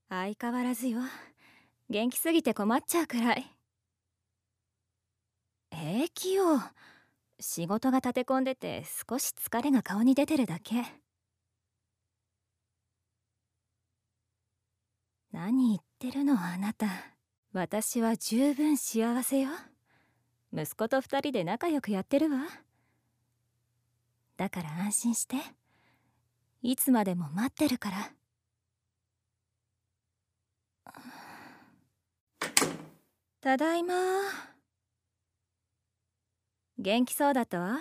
相変わらずよ。元気すぎて困っちゃうくらい。平気よ。仕事が立て込んでて少し疲れが顔に出てるだけ。何言ってるのあなた。私は十分幸せよ。息子と二人で仲良くやってるわ。だから安心して。いつまでも待ってるから。ただいま。元気そうだったわ。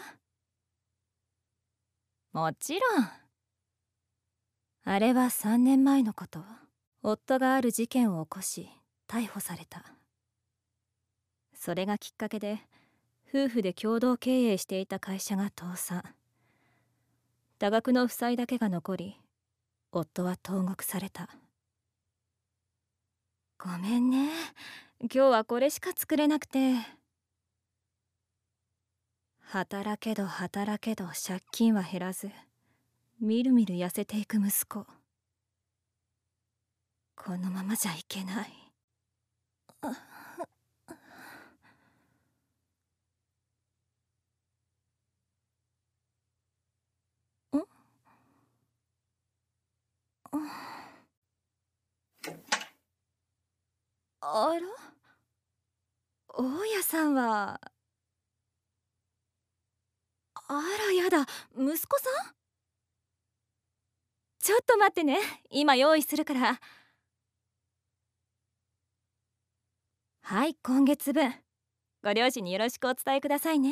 もちろん。あれは3年前のこと。夫がある事件を起こし逮捕された。それがきっかけで夫婦で共同経営していた会社が倒産。多額の負債だけが残り、夫は投獄された。ごめんね、今日はこれしか作れなくて。働けど働けど借金は減らず、みるみる痩せていく息子。このままじゃいけない。あら、大家さんは。あらやだ、息子さん。ちょっと待ってね、今用意するから。はい、今月分。ご両親によろしくお伝えくださいね。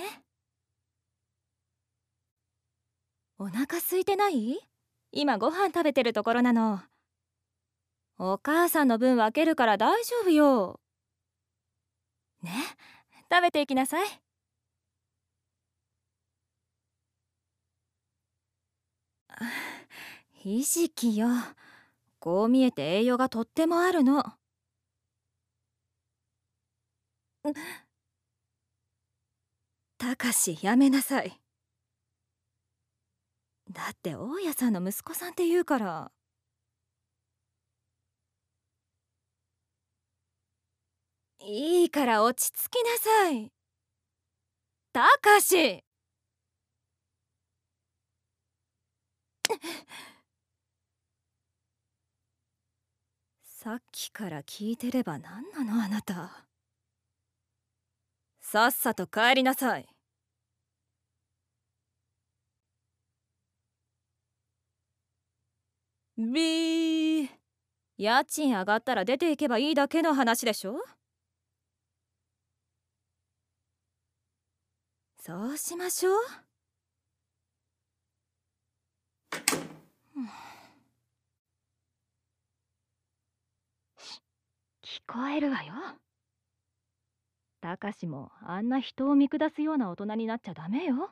お腹空いてない？今ご飯食べてるところなの。お母さんの分分けるから大丈夫よ。ね、食べていきなさい。ひじきよ。こう見えて栄養がとってもあるの。たかし、やめなさい。だって大家さんの息子さんって言うから。いいから落ち着きなさい。たかし。さっきから聞いてれば何なのあなた。さっさと帰りなさい。ビー。家賃上がったら出ていけばいいだけの話でしょ。そうしましょう。聞こえるわよ。たかしもあんな人を見下すような大人になっちゃダメよ。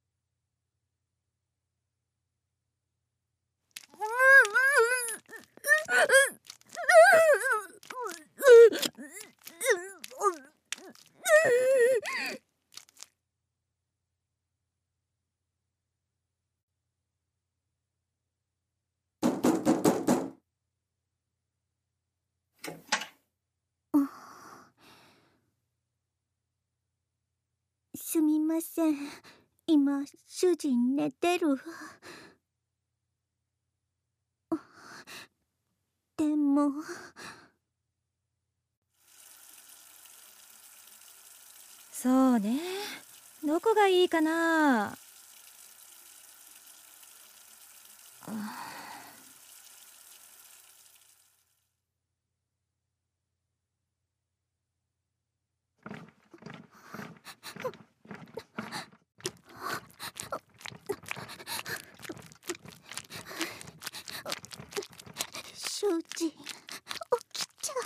すみません、今主人寝てる。でもそうね、どこがいいかな。 主人起きちゃ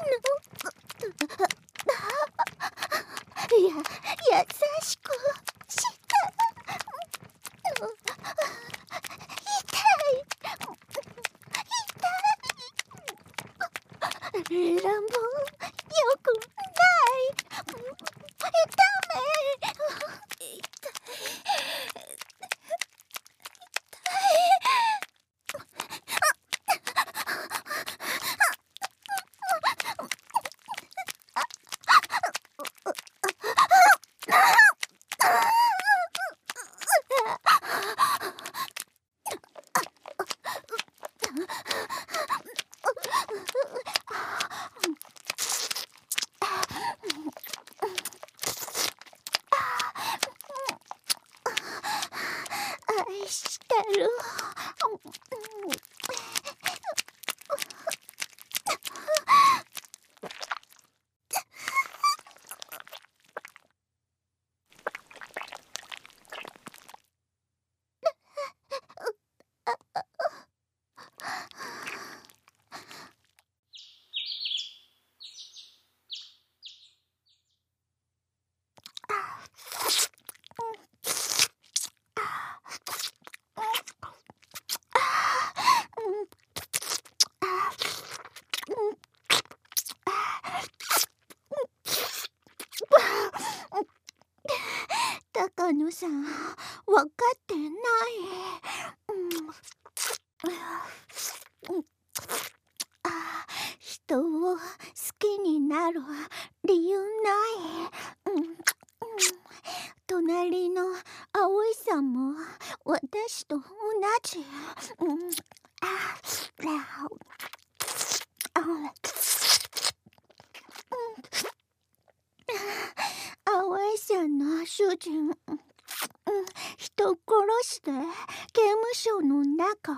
優しくして。痛い。乱暴よくない。ダメ。痛い。愛してる。高野さん、分かってない。人を好きになる理由ない。隣の葵さんも私と同じ。葵さんの主人、人殺して刑務所の中。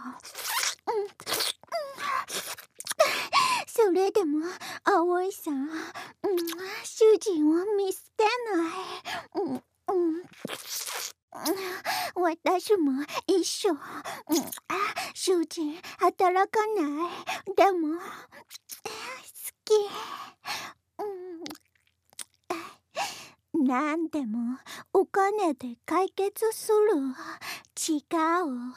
それでも葵さん、主人を見捨てない。私も一緒。主人働かない。でも好き。なんでもお金で解決する。違う。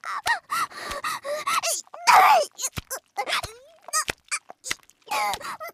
痛い。